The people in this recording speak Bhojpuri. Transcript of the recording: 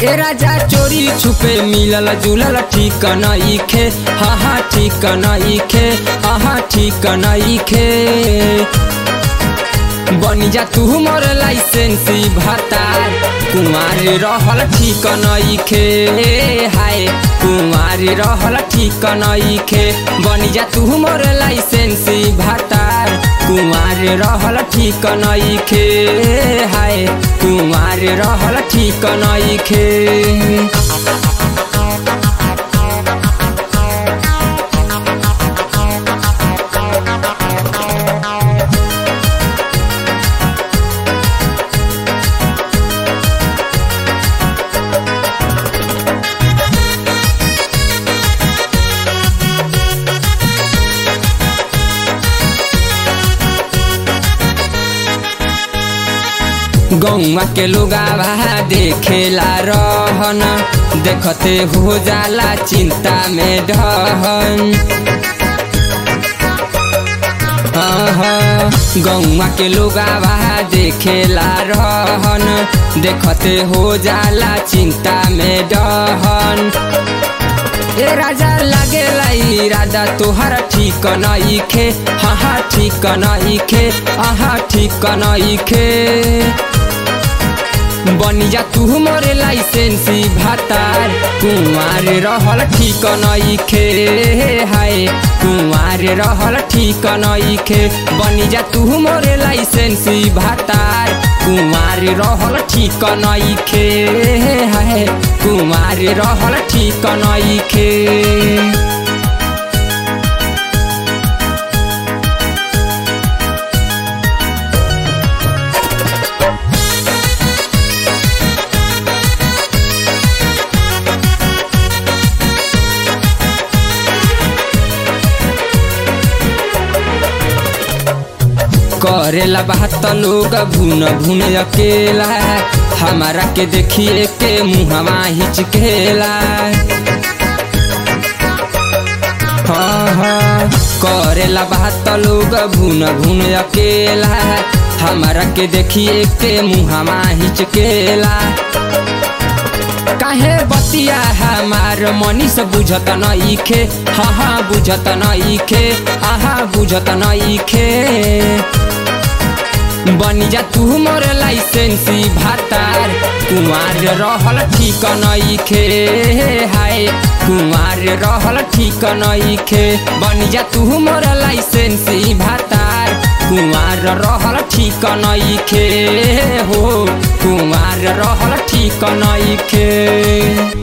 ए राजा चोरी छुपे मिलल जुलल ठीक नइखे, हाँ ठीक नइखे, हाँ ठीक नइखे। बनी जा तू मोर लाइसेंसी भतार, कुमार रहल ठीक नइखे, हाय कुमार रहल ठीक नइखे। बनी जा तू मोर लाइसेंसी भतार, कुमार रहल ठीक नइखे, हाय कुमार रहल ठीक नइखे। गौवा के लोगावा देखेला रहन, देखते हो जाला चिंता में ढहन। गौवा के लोगावा देखेला रहन, देखते हो जाला चिंता में ढहन। ए राजा लागेला इरादा तोहरा ठीक नइखे, हाँ ठीक नइखे, हाँ ठीक नइखे। बनी जा तू मोर लाइसेंसी भतार, कुमार रहल ठीक नइखे, हाय कुमार रहल ठीक नइखे। बनी जा तू मोर लाइसेंसी भतार, कुमार रहल ठीक नइखे, हाय कुमार रहल ठीक नइखे। करेला बात लोग भून भून अकेला, हमारा के देखिए के मुहवा हिचकेला। हाँ करेला बात लोग भून भून अकेला, हमारा के देखिए के मुहवा हिचकेला। काहे बतिया हमार मनीष बुझत नइखे, हाँ बुझत नइखे, हाँ बुझत नइखे। बनी जा तू मोर लाइसेंसी भतार, कुमार रहल ठीक नइखे, हाय कुमार रहल ठीक नइखे। बनी जा तू मोर लाइसेंसी भतार, कुमार रहल ठीक नइखे, हो कुमार रहल ठीक नइखे।